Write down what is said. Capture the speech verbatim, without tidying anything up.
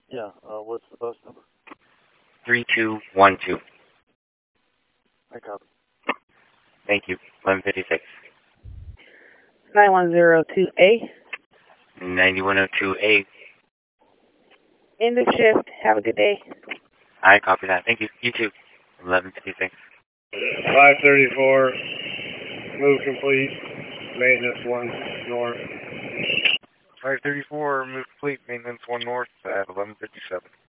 Yeah, uh, what's the bus number? three two one two. I copy. Thank you. eleven fifty-six. nine one zero two A. ninety-one oh two A. End of shift. Have a good day. I copy that. Thank you. You too. eleven fifty-six. five thirty-four, move complete, maintenance one north. five thirty-four, move complete, maintenance one north at eleven fifty-seven.